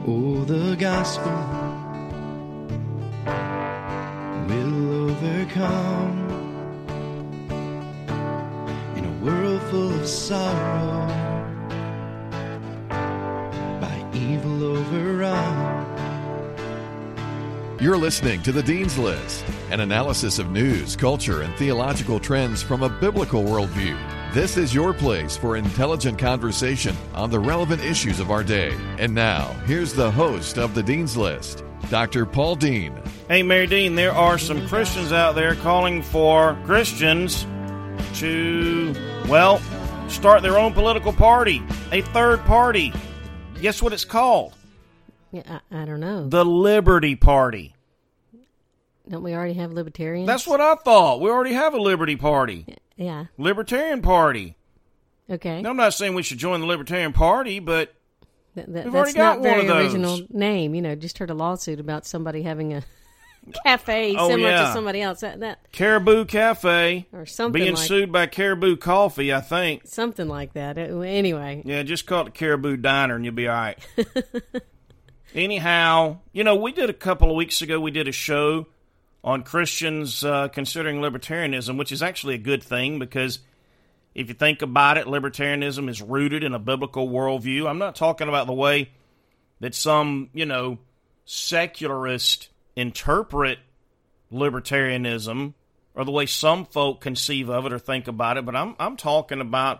Oh, the gospel will overcome in a world full of sorrow, by evil overrun. You're listening to The Dean's List, an analysis of news, culture, and theological trends from a biblical worldview. This is your place for intelligent conversation on the relevant issues of our day. And now, here's the host of The Dean's List, Dr. Paul Dean. Hey, Mary Dean, there are some Christians out there calling for Christians to, well, start their own political party, a third party. Guess what it's called? Yeah, I don't know. The Liberty Party. Don't we already have libertarians? That's what I thought. We already have a Liberty Party. Yeah. Libertarian Party. Okay. Now, I'm not saying we should join the Libertarian Party, but we've already got one of those. That's not very original name. You know, just heard a lawsuit about somebody having a cafe similar to somebody else. That Caribou Cafe. Or something being sued by Caribou Coffee, I think. Something like that. Anyway. Yeah, just call it the Caribou Diner and you'll be all right. Anyhow, you know, we did a couple of weeks ago, we did a show on Christians considering libertarianism, which is actually a good thing because if you think about it, libertarianism is rooted in a biblical worldview. I'm not talking about the way that some, you know, secularists interpret libertarianism or the way some folk conceive of it or think about it, but I'm talking about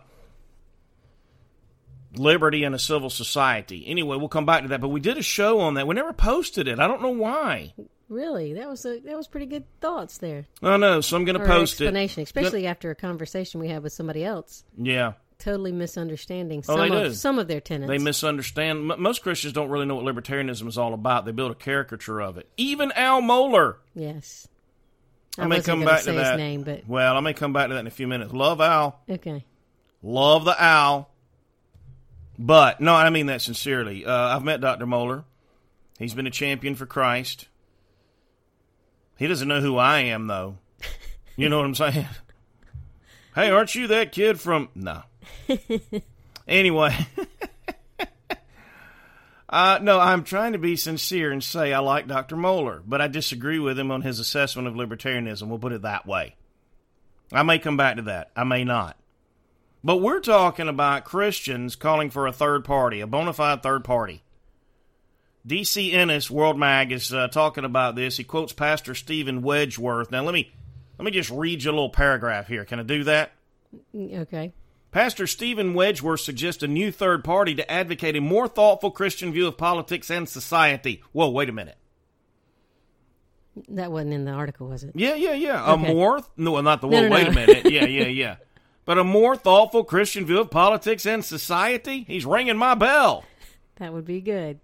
liberty in a civil society. Anyway, we'll come back to that, but we did a show on that. We never posted it. I don't know why. Really? That was pretty good thoughts there. I know, so I'm going to post explanation, especially after a conversation we had with somebody else. Yeah. Totally misunderstanding some of their tenets. They misunderstand. Most Christians don't really know what libertarianism is all about. They build a caricature of it. Even Al Mohler. Yes. I may come back to that. His name, but... Well, I may come back to that in a few minutes. Love Al. Okay. Love the Al. But, no, I mean that sincerely. I've met Dr. Mohler. He's been a champion for Christ. He doesn't know who I am, though. You know what I'm saying? Hey, aren't you that kid from... No. Anyway. No, I'm trying to be sincere and say I like Dr. Mohler, but I disagree with him on his assessment of libertarianism. We'll put it that way. I may come back to that. I may not. But we're talking about Christians calling for a third party, a bona fide third party. D.C. Ennis, World Mag, is talking about this. He quotes Pastor Stephen Wedgeworth. Now, let me just read you a little paragraph here. Can I do that? Okay. Pastor Stephen Wedgeworth suggests a new third party to advocate a more thoughtful Christian view of politics and society. Whoa, wait a minute. That wasn't in the article, was it? Yeah. Okay. No, not the whoa, wait a minute. Yeah. But a more thoughtful Christian view of politics and society? He's ringing my bell. That would be good.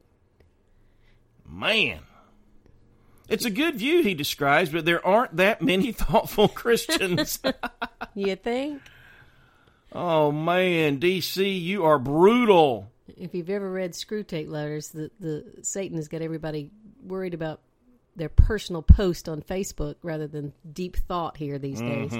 Man. It's a good view he describes, but there aren't that many thoughtful Christians. You think? Oh, man, D.C., you are brutal. If you've ever read Screwtape Letters, the Satan has got everybody worried about their personal post on Facebook rather than deep thought here these days.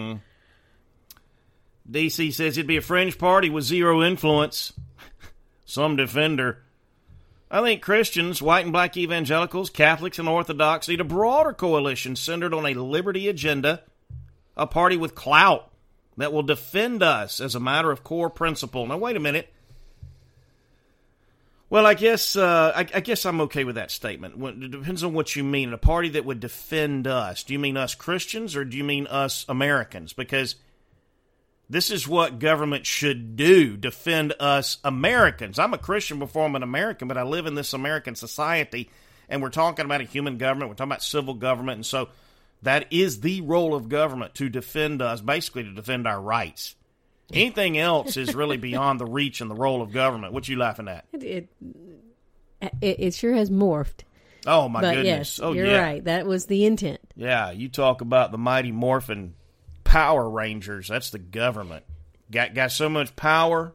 D.C. says it'd be a fringe party with zero influence. Some defender. I think Christians, white and black evangelicals, Catholics, and Orthodox need a broader coalition centered on a liberty agenda, a party with clout that will defend us as a matter of core principle. Now, wait a minute. Well, I guess I'm okay with that statement. It depends on what you mean. A party that would defend us. Do you mean us Christians or do you mean us Americans? Because this is what government should do, defend us Americans. I'm a Christian before I'm an American, but I live in this American society, and we're talking about a human government. We're talking about civil government, and so that is the role of government, to defend us, basically to defend our rights. Anything else is really beyond the reach and the role of government. What you laughing at? It sure has morphed. Oh, my but goodness. Yes, oh, you're yeah. right. That was the intent. Yeah, you talk about the mighty morphin' Power Rangers. That's the government. Got so much power.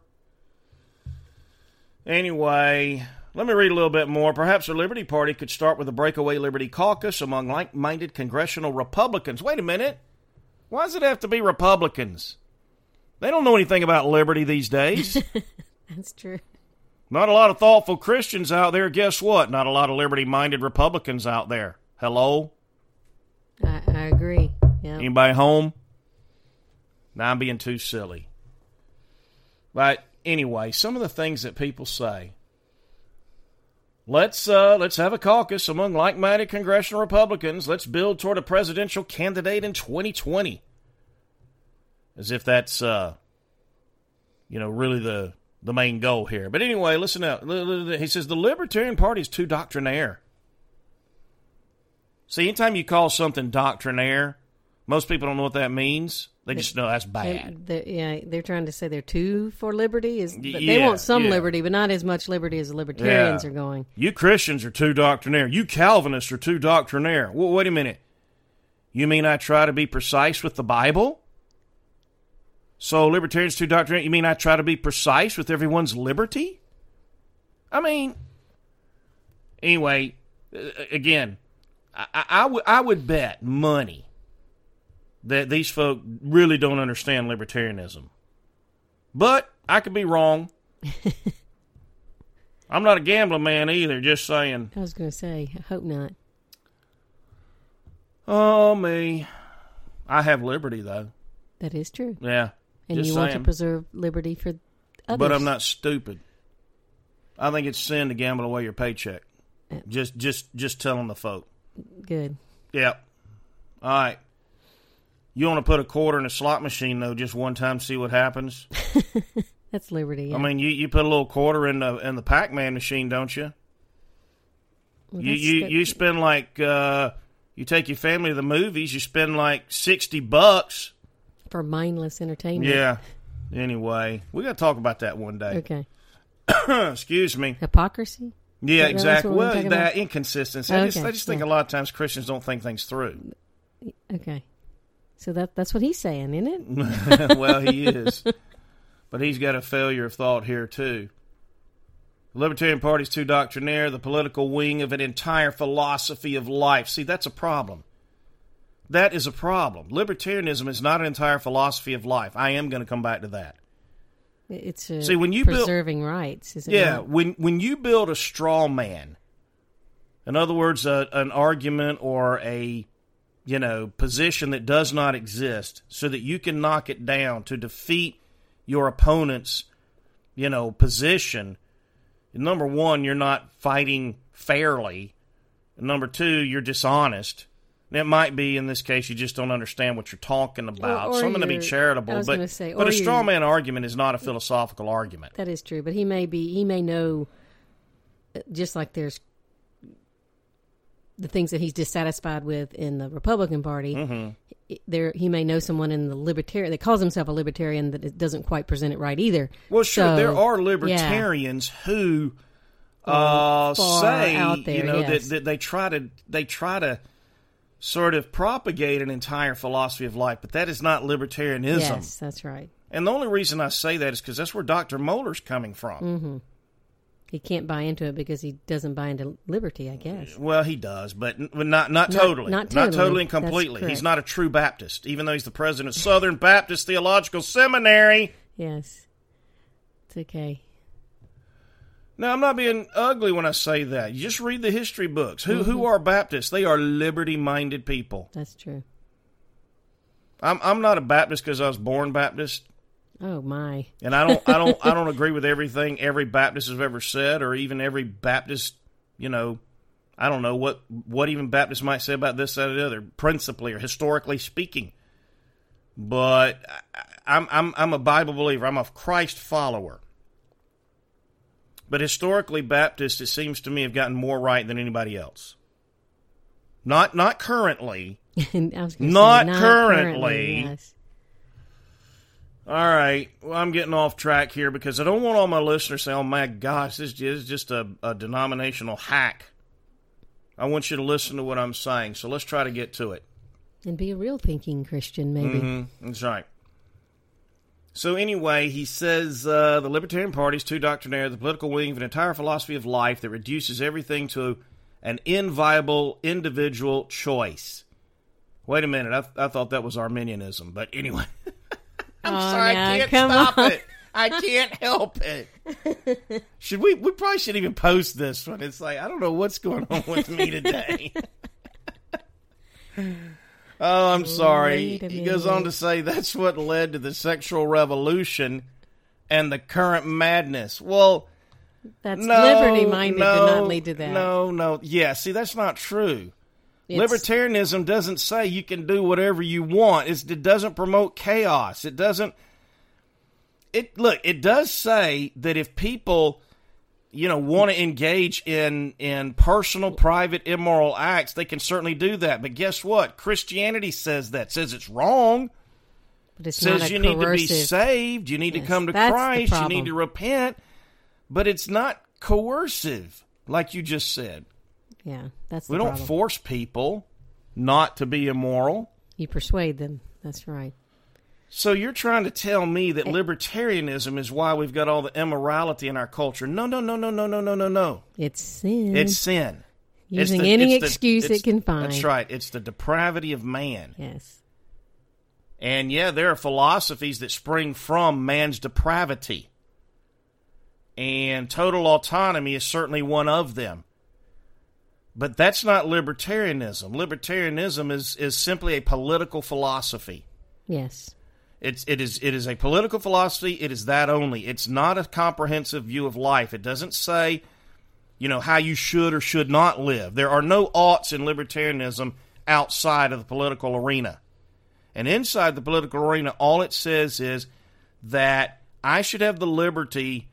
Anyway, let me read a little bit more. Perhaps the Liberty Party could start with a breakaway Liberty Caucus among like-minded congressional Republicans. Wait a minute. Why does it have to be Republicans? They don't know anything about liberty these days. That's true. Not a lot of thoughtful Christians out there. Guess what? Not a lot of liberty-minded Republicans out there. Hello? I agree. Yeah. Anybody home? Now I'm being too silly. But anyway, some of the things that people say. Let's have a caucus among like-minded congressional Republicans. Let's build toward a presidential candidate in 2020. As if that's, really the main goal here. But anyway, listen out. He says the Libertarian Party is too doctrinaire. See, anytime you call something doctrinaire, most people don't know what that means. They just know that's bad. They're trying to say they're too for liberty. They want some liberty, but not as much liberty as the libertarians are going. You Christians are too doctrinaire. You Calvinists are too doctrinaire. Well, wait a minute. You mean I try to be precise with the Bible? So libertarians too doctrinaire? You mean I try to be precise with everyone's liberty? I mean, anyway, again, I would bet money that these folk really don't understand libertarianism. But I could be wrong. I'm not a gambling man either, just saying. I was going to say, I hope not. Oh, me. I have liberty, though. That is true. Yeah. And just you saying. want to preserve liberty for others. But I'm not stupid. I think it's sin to gamble away your paycheck. Yeah. Just telling the folk. Good. Yep. All right. You want to put a quarter in a slot machine, though, just one time, see what happens? That's liberty. Yeah. I mean, you put a little quarter in the Pac-Man machine, don't you? Well, you spend like you take your family to the movies, you spend like $60 for mindless entertainment. Yeah. Anyway, we got to talk about that one day. Okay. Excuse me. Hypocrisy. Yeah, exactly. Well, that about? inconsistency. Okay. I just think a lot of times Christians don't think things through. Okay. So that's what he's saying, isn't it? Well, he is. But he's got a failure of thought here, too. The Libertarian Party is too doctrinaire, the political wing of an entire philosophy of life. See, that's a problem. That is a problem. Libertarianism is not an entire philosophy of life. I am going to come back to that. It's when you preserving rights, isn't it? Yeah, when you build a straw man, in other words, an argument or a position that does not exist, so that you can knock it down to defeat your opponent's, position. Number one, you're not fighting fairly. Number two, you're dishonest. It might be, in this case, you just don't understand what you're talking about. Or so I'm going to be charitable. But a straw man argument is not a philosophical argument. That is true. But he may know, just like there's the things that he's dissatisfied with in the Republican Party, he may know someone in the libertarian that calls himself a libertarian that doesn't quite present it right either. Well, sure, there are libertarians who say, out there, that they try to sort of propagate an entire philosophy of life, but that is not libertarianism. Yes, that's right. And the only reason I say that is because that's where Dr. Mohler's coming from. Mm-hmm. He can't buy into it because he doesn't buy into liberty, I guess. Well, he does, but not totally. Not totally and completely. He's not a true Baptist, even though he's the president of Southern Baptist Theological Seminary. Yes. It's okay. Now, I'm not being ugly when I say that. You just read the history books. Who are Baptists? They are liberty-minded people. That's true. I'm not a Baptist because I was born Baptist. Oh my! And I don't agree with everything every Baptist has ever said, or even every Baptist, I don't know what even Baptists might say about this, that, or the other, principally or historically speaking. But I'm a Bible believer. I'm a Christ follower. But historically, Baptists, it seems to me, have gotten more right than anybody else. Not currently. Not currently. Yes. All right. Well, I'm getting off track here because I don't want all my listeners to say, oh, my gosh, this is just a denominational hack. I want you to listen to what I'm saying, so let's try to get to it. And be a real thinking Christian, maybe. Mm-hmm. That's right. So anyway, he says the Libertarian Party is too doctrinaire, the political wing of an entire philosophy of life that reduces everything to an inviolable individual choice. Wait a minute, I thought that was Arminianism, but anyway. I'm sorry, I can't stop it. I can't help it. Should we probably shouldn't even post this one. It's like, I don't know what's going on with me today. Oh, I'm sorry. He goes on to say that's what led to the sexual revolution and the current madness. Well, that's liberty-minded did not lead to that. No. Yeah, see, that's not true. Libertarianism doesn't say you can do whatever you want. It doesn't promote chaos. It doesn't. It does say that if people, want to engage in personal, private, immoral acts, they can certainly do that. But guess what? Christianity says it's wrong. But it says you need to be saved. You need to come to Christ. You need to repent. But it's not coercive, like you just said. Yeah, that's we don't force people not to be immoral. You persuade them. That's right. So you're trying to tell me that libertarianism is why we've got all the immorality in our culture? No. It's sin. It's sin. Using any excuse it can find. That's right. It's the depravity of man. Yes. And yeah, there are philosophies that spring from man's depravity. And total autonomy is certainly one of them. But that's not libertarianism. Libertarianism is simply a political philosophy. Yes. It is a political philosophy. It is that only. It's not a comprehensive view of life. It doesn't say, how you should or should not live. There are no oughts in libertarianism outside of the political arena. And inside the political arena, all it says is that I should have the liberty,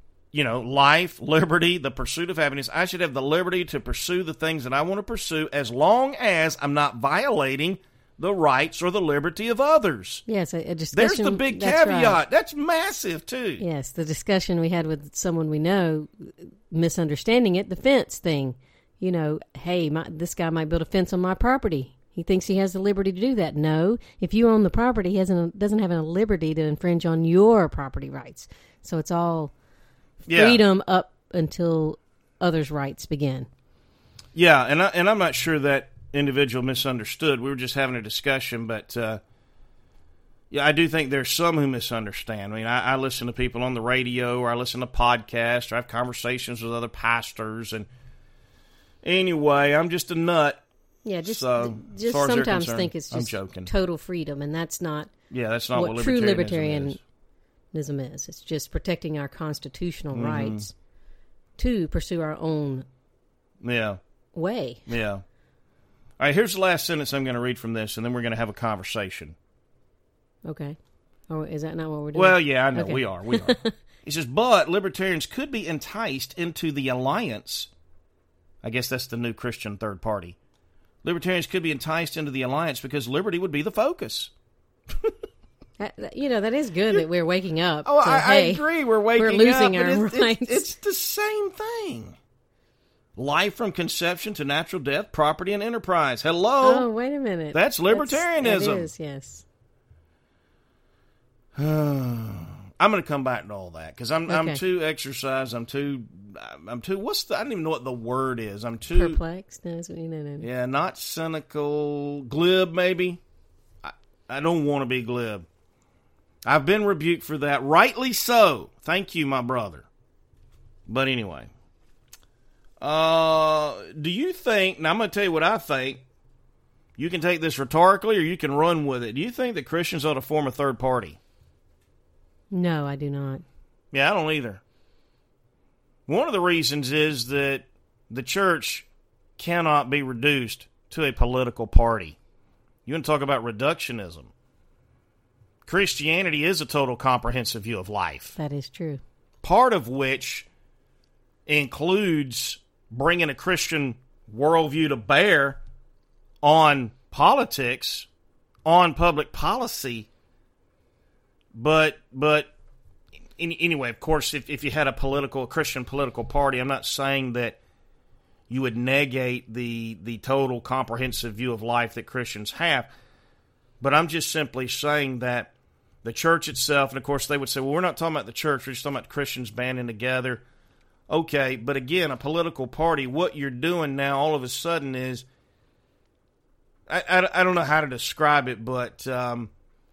life, liberty, the pursuit of happiness. I should have the liberty to pursue the things that I want to pursue as long as I'm not violating the rights or the liberty of others. Yes, a discussion. There's the big caveat. Right. That's massive, too. Yes, the discussion we had with someone we know, misunderstanding it, the fence thing. Hey, this guy might build a fence on my property. He thinks he has the liberty to do that. No, if you own the property, he doesn't have a liberty to infringe on your property rights. So it's all freedom up until others' rights begin. Yeah, and I'm not sure that individual misunderstood. We were just having a discussion, but I do think there's some who misunderstand. I mean, I listen to people on the radio, or I listen to podcasts, or I have conversations with other pastors, and anyway, I'm just a nut. Yeah, just as far as sometimes they're think it's just total freedom, and that's not. Yeah, that's not what true libertarianism is. It's just protecting our constitutional rights to pursue our own way. Yeah. All right, here's the last sentence I'm going to read from this, and then we're going to have a conversation. Okay. Oh, is that not what we're doing? Well, yeah, I know. Okay. We are. He says, but libertarians could be enticed into the alliance. I guess that's the new Christian third party. Libertarians could be enticed into the alliance because liberty would be the focus. That is good that we're waking up. Oh, I agree. We're losing up, our rights. It's the same thing. Life from conception to natural death, property and enterprise. Hello. Oh, wait a minute. That's libertarianism. That is, yes. I'm going to come back to all that because I'm too exercised. I'm too. I don't even know what the word is. I'm too perplexed. No. Yeah, not cynical, glib. Maybe. I don't want to be glib. I've been rebuked for that, rightly so. Thank you, my brother. But anyway, do you think? Now I'm going to tell you what I think. You can take this rhetorically, or you can run with it. Do you think that Christians ought to form a third party? No, I do not. Yeah, I don't either. One of the reasons is that the church cannot be reduced to a political party. You want to talk about reductionism. Christianity is a total comprehensive view of life. That is true. Part of which includes bringing a Christian worldview to bear on politics, on public policy. But anyway, of course, if you had a Christian political party, I'm not saying that you would negate the total comprehensive view of life that Christians have. But I'm just simply saying that the church itself, and of course they would say, well, we're not talking about the church, we're just talking about Christians banding together. Okay, but again, a political party, what you're doing now all of a sudden is, I don't know how to describe it, but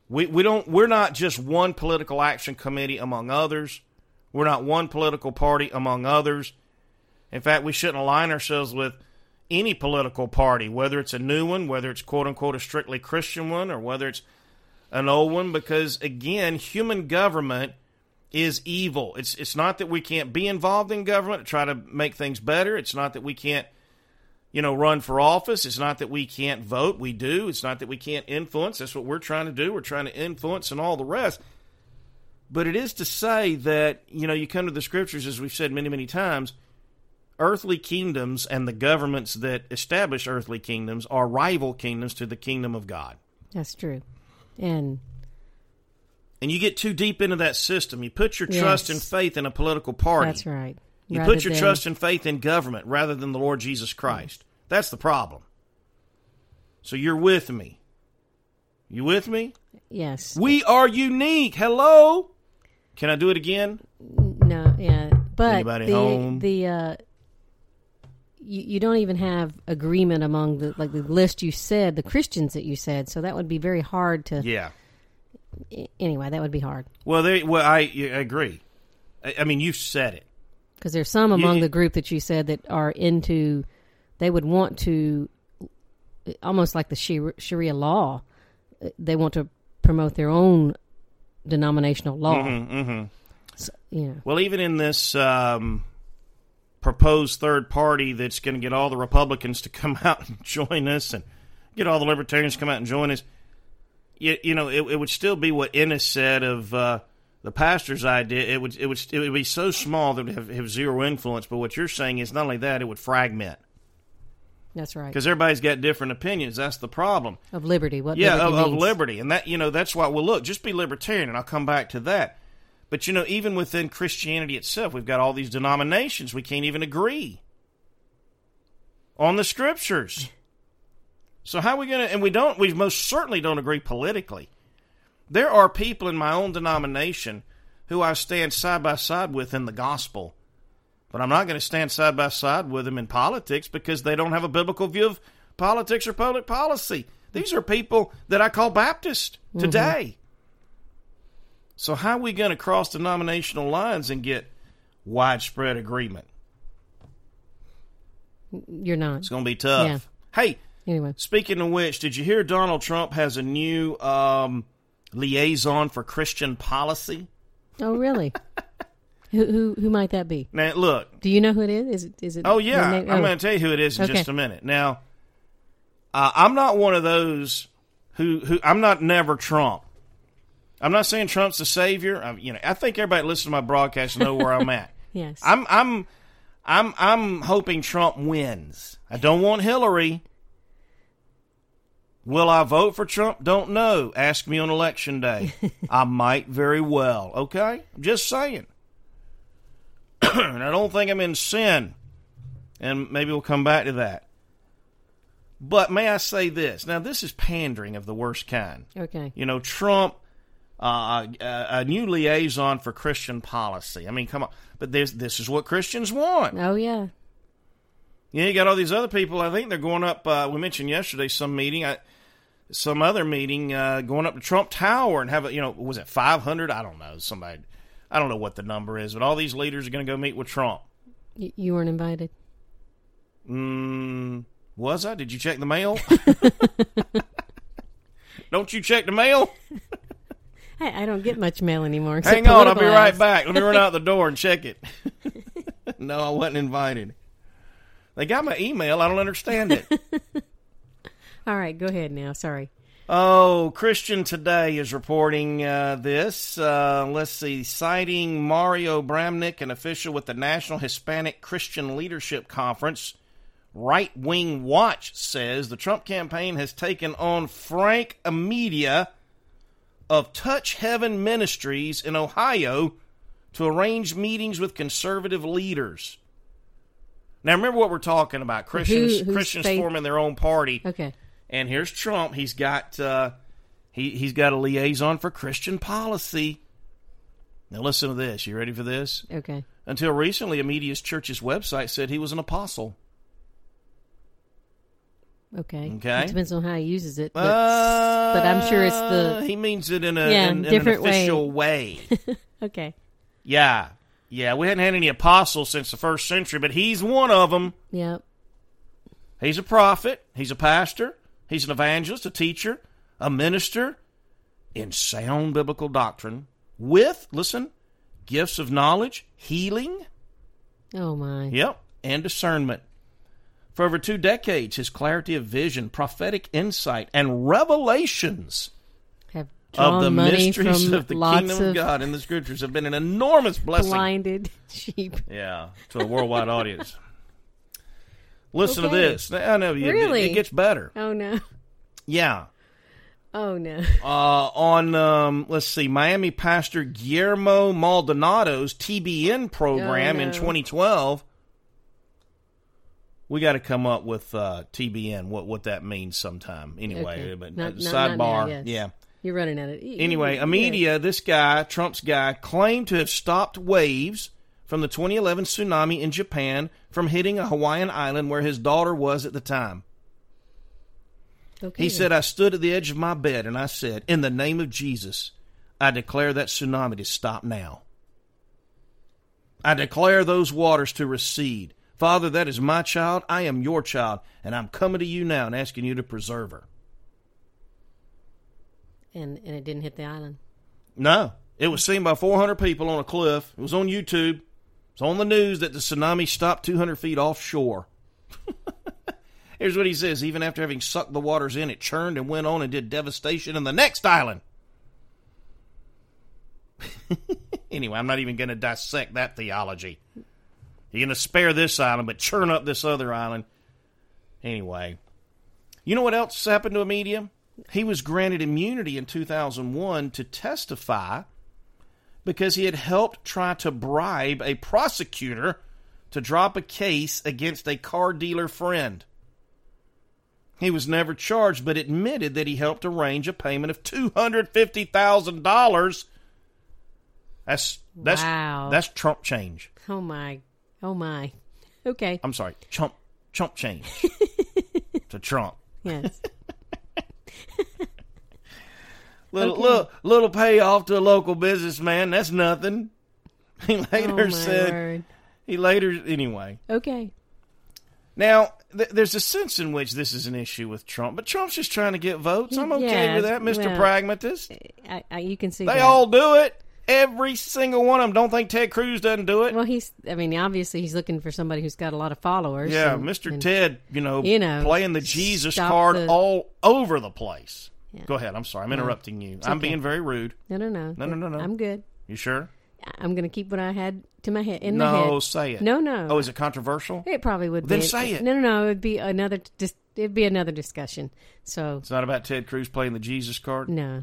We're not just one political action committee among others. We're not one political party among others. In fact, we shouldn't align ourselves with any political party, whether it's a new one, whether it's quote-unquote a strictly Christian one, or whether it's an old one, because, again, human government is evil. It's not that we can't be involved in government to try to make things better. It's not that we can't, run for office. It's not that we can't vote. We do. It's not that we can't influence. That's what we're trying to do. We're trying to influence and all the rest. But it is to say that, you come to the Scriptures, as we've said many, many times, earthly kingdoms and the governments that establish earthly kingdoms are rival kingdoms to the kingdom of God. That's true. And you get too deep into that system. You put your trust and faith in a political party. That's right. You put your trust and faith in government rather than the Lord Jesus Christ. That's the problem. So you're with me. You with me? Yes. We are unique. Hello? Can I do it again? No, yeah. But anybody home? You don't even have agreement among the list you said, the Christians that you said, so that would be very hard to... Yeah. Anyway, that would be hard. Well, I agree. I mean, you said it. Because there's some among the group that you said that are into... They would want to, almost like the Sharia law, they want to promote their own denominational law. So, Well, even in this proposed third party that's going to get all the Republicans to come out and join us and get all the Libertarians to come out and join us, it would still be what Ennis said of the pastor's idea. It would be so small that it would have zero influence. But what you're saying is not only that, it would fragment. That's right. Because everybody's got different opinions. That's the problem. Of liberty. What liberty means. Of liberty. And that, that's why, look, just be libertarian, and I'll come back to that. But, even within Christianity itself, we've got all these denominations. We can't even agree on the Scriptures. So how are we going to, and we most certainly don't agree politically. There are people in my own denomination who I stand side by side with in the gospel. But I'm not going to stand side by side with them in politics because they don't have a biblical view of politics or public policy. These are people that I call Baptist today. So how are we going to cross denominational lines and get widespread agreement? You're not. It's going to be tough. Yeah. Hey, anyway. Speaking of which, did you hear Donald Trump has a new liaison for Christian policy? Oh, really? Who might that be? Now, look. Do you know who it is? Is it? Oh, yeah. I'm going to tell you who it is in just a minute. Now, I'm not one of those who I'm not never Trump. I'm not saying Trump's the savior. I think everybody that listens to my broadcast know where I'm at. Yes. I'm hoping Trump wins. I don't want Hillary. Will I vote for Trump? Don't know. Ask me on election day. I might very well. Okay? I'm just saying. And I don't think I'm in sin. And maybe we'll come back to that. But may I say this? Now, this is pandering of the worst kind. Okay. Trump, a new liaison for Christian policy. I mean, come on. But this is what Christians want. Oh, yeah. You got all these other people. I think they're going up. We mentioned yesterday some other meeting going up to Trump Tower and have was it 500? I don't know. I don't know what the number is, but all these leaders are going to go meet with Trump. You weren't invited? Was I? Did you check the mail? Don't you check the mail? Hey, I don't get much mail anymore. Hang on, I'll be right back. Let me run out the door and check it. No, I wasn't invited. They got my email. I don't understand it. All right, go ahead now. Sorry. Oh, Christian Today is reporting this. Let's see. Citing Mario Bramnick, an official with the National Hispanic Christian Leadership Conference, Right Wing Watch says the Trump campaign has taken on Frank Amedia of Touch Heaven Ministries in Ohio to arrange meetings with conservative leaders. Now, remember what we're talking about. Christians forming their own party. Okay. And here's Trump. He's got he's got a liaison for Christian policy. Now listen to this. You ready for this? Okay. Until recently, Amedia's church's website said he was an apostle. Okay. Okay. It depends on how he uses it. But I'm sure it's he means it in an an official way. Okay. Yeah. Yeah, we hadn't had any apostles since the first century, but he's one of them. Yep. He's a prophet. He's a pastor. He's an evangelist, a teacher, a minister in sound biblical doctrine with, listen, gifts of knowledge, healing. Oh, my. Yep, and discernment. For over 2 decades, his clarity of vision, prophetic insight, and revelations Have of the drawn money mysteries from of the lots kingdom of God in the Scriptures have been an enormous blessing. blinded sheep. Yeah, to a worldwide audience. Listen to Okay. this. I know Really? it gets better. Oh, no. Yeah. Oh, no. On let's see, Miami pastor Guillermo Maldonado's TBN program Oh, no. in 2012. We got to come up with TBN, what that means sometime. Anyway, Okay. but Not sidebar, now, yes. yeah. You're running at it. Anyway, Amedia, this guy, Trump's guy, claimed to have stopped waves from the 2011 tsunami in Japan from hitting a Hawaiian island where his daughter was at the time. Okay. He said, I stood at the edge of my bed and I said, in the name of Jesus, I declare that tsunami to stop now. I declare those waters to recede. Father, that is my child. I am your child. And I'm coming to you now and asking you to preserve her. And it didn't hit the island. No. It was seen by 400 people on a cliff. It was on YouTube. It's on the news that the tsunami stopped 200 feet offshore. Here's what he says. Even after having sucked the waters in, it churned and went on and did devastation in the next island. Anyway, I'm not even going to dissect that theology. You're going to spare this island, but churn up this other island. Anyway. You know what else happened to Amedia? He was granted immunity in 2001 to testify because he had helped try to bribe a prosecutor to drop a case against a car dealer friend. He was never charged, but admitted that he helped arrange a payment of $250,000. Wow. That's Trump change. Oh, my. Oh, my. Okay. I'm sorry, Trump change to Trump. Yes. Little payoff to a local businessman. That's nothing. He later said. Word. Anyway. Okay. Now, there's a sense in which this is an issue with Trump, but Trump's just trying to get votes. I'm okay Yeah, with that, Mr. well, Pragmatist. You can see They that. all do it. Every single one of them. Don't think Ted Cruz doesn't do it. Well, obviously he's looking for somebody who's got a lot of followers. Yeah, and- Mr. and- Ted, playing the Jesus stop card the- all over the place. Yeah. Go ahead. I'm sorry. I'm interrupting you. It's I'm okay. being very rude. No. No. I'm good. You sure? I'm going to keep what I had to my head in my head. No, say it. No. Oh, is it controversial? It probably would Then be. say it. No. It'd be another. It'd be another discussion. So It's not about Ted Cruz playing the Jesus card? no.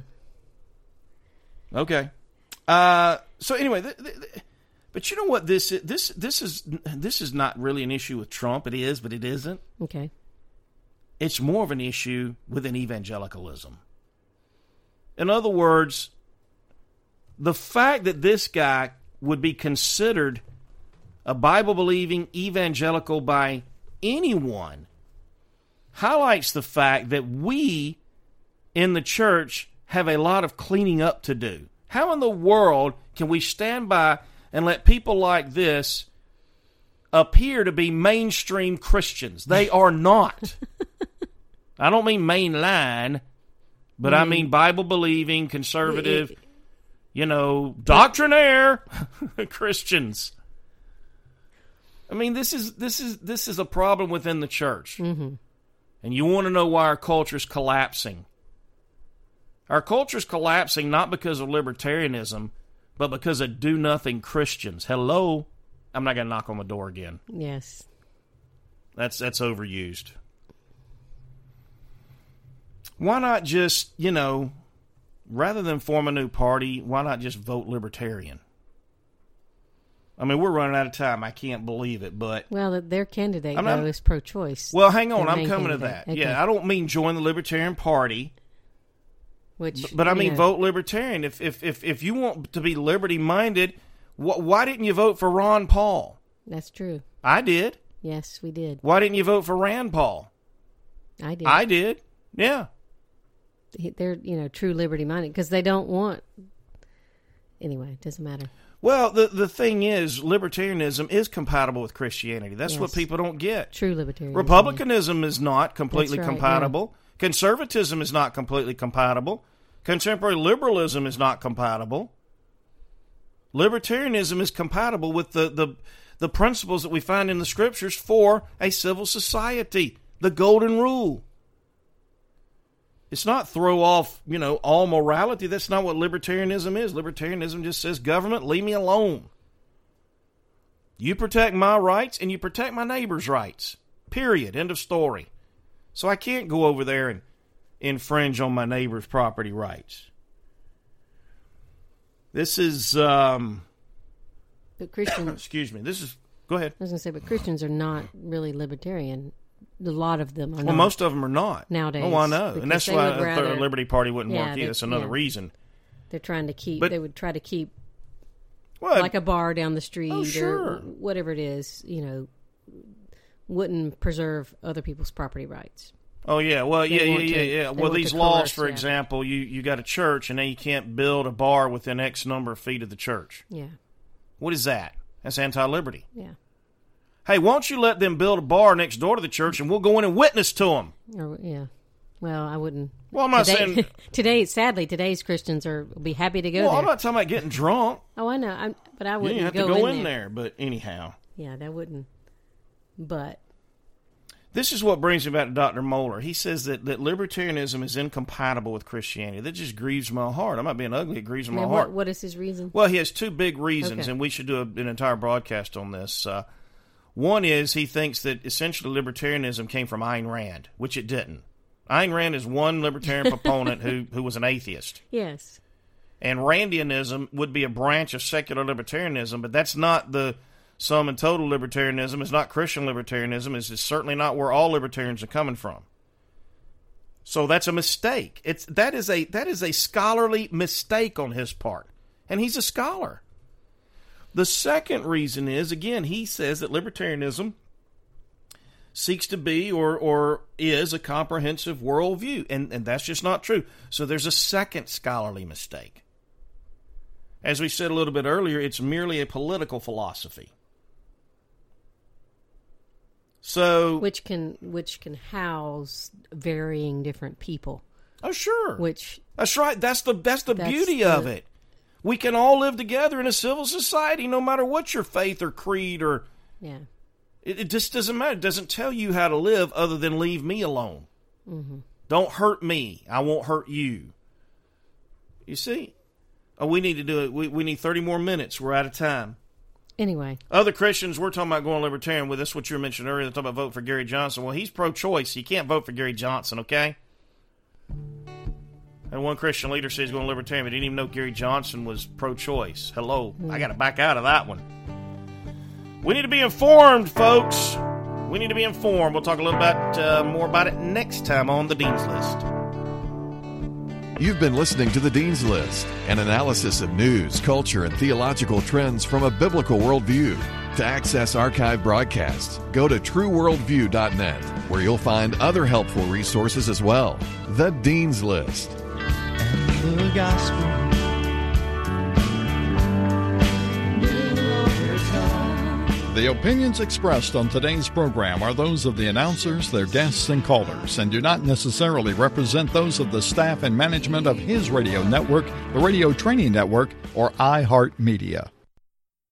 Okay. So anyway, but you know what this is not really an issue with Trump. It is, but it isn't. Okay. It's more of an issue within evangelicalism. In other words, the fact that this guy would be considered a Bible-believing evangelical by anyone highlights the fact that we in the church have a lot of cleaning up to do. How in the world can we stand by and let people like this appear to be mainstream Christians? They are not. I don't mean mainline, but I mean Bible-believing, conservative, doctrinaire Christians. I mean, this is a problem within the church. Mm-hmm. And you want to know why our culture is collapsing. Our culture is collapsing not because of libertarianism, but because of do-nothing Christians. Hello? I'm not going to knock on the door again. Yes. That's overused. Why not just, rather than form a new party, why not just vote libertarian? I mean, we're running out of time. I can't believe it, but... Well, their candidate, I'm not- though, is pro-choice. Well, hang on. Their I'm main coming to candidate. that. Okay. Yeah, I don't mean join the Libertarian Party, Which, but I mean vote Libertarian. If you want to be liberty-minded, why didn't you vote for Ron Paul? That's true. I did. Yes, we did. Why didn't you vote for Rand Paul? I did. Yeah. They're, true liberty minded because they don't want. Anyway, it doesn't matter. Well, the thing is, libertarianism is compatible with Christianity. That's what people don't get. True libertarianism. Republicanism is not completely That's right, compatible. Yeah. Conservatism is not completely compatible. Contemporary liberalism is not compatible. Libertarianism is compatible with the principles that we find in the Scriptures for a civil society, the Golden Rule. It's not throw off, all morality. That's not what libertarianism is. Libertarianism just says, government, leave me alone. You protect my rights and you protect my neighbor's rights. Period. End of story. So I can't go over there and infringe on my neighbor's property rights. This is, But Christians... excuse me. Go ahead. I was going to say, but Christians are not really libertarian. A lot of them are not. Well, most of them are not. Nowadays. Oh, I know. And that's why the Liberty Party wouldn't work either. That's another yeah. reason. They're trying to keep, they would try to keep like a bar down the street or whatever it is, wouldn't preserve other people's property rights. Oh, yeah. Well, yeah. Well, these laws, for example, you got a church and then you can't build a bar within X number of feet of the church. Yeah. What is that? That's anti-liberty. Yeah. Hey, why don't you let them build a bar next door to the church and we'll go in and witness to them? Yeah. Well, I wouldn't. Well, I'm not saying... Sadly, today's Christians will be happy to go there. Well, I'm not talking about getting drunk. Oh, I know. But I wouldn't you have go to go in there. But anyhow. Yeah, that wouldn't. But... This is what brings me back to Dr. Mohler. He says that libertarianism is incompatible with Christianity. That just grieves my heart. I'm not being ugly. It grieves my heart. What is his reason? Well, he has two big reasons, and we should do an entire broadcast on this. One is he thinks that essentially libertarianism came from Ayn Rand, which it didn't. Ayn Rand is one libertarian proponent who was an atheist. Yes. And Randianism would be a branch of secular libertarianism, but that's not the sum and total libertarianism. It's not Christian libertarianism. It's certainly not where all libertarians are coming from. So that's a mistake. That is a scholarly mistake on his part. And he's a scholar. The second reason is, again, he says that libertarianism seeks to be or is a comprehensive worldview. And that's just not true. So there's a second scholarly mistake. As we said a little bit earlier, it's merely a political philosophy. So which can house varying different people. Oh, sure. That's right. That's the beauty of it. We can all live together in a civil society, no matter what your faith or creed or. Yeah. It just doesn't matter. It doesn't tell you how to live other than leave me alone. Mm-hmm. Don't hurt me. I won't hurt you. You see? Oh, we need to do it. We need 30 more minutes. We're out of time. Anyway. Other Christians, we're talking about going libertarian with. That's what you mentioned earlier. They're talking about vote for Gary Johnson. Well, he's pro-choice. You can't vote for Gary Johnson, okay? And one Christian leader says he's going libertarian, but he didn't even know Gary Johnson was pro-choice. Hello. I got to back out of that one. We need to be informed, folks. We need to be informed. We'll talk a little bit more about it next time on The Dean's List. You've been listening to The Dean's List, an analysis of news, culture, and theological trends from a biblical worldview. To access archive broadcasts, go to trueworldview.net, where you'll find other helpful resources as well. The Dean's List. And the gospel will overcome. The opinions expressed on today's program are those of the announcers, their guests, and callers, and do not necessarily represent those of the staff and management of his radio network, the Radio Training Network, or iHeartMedia.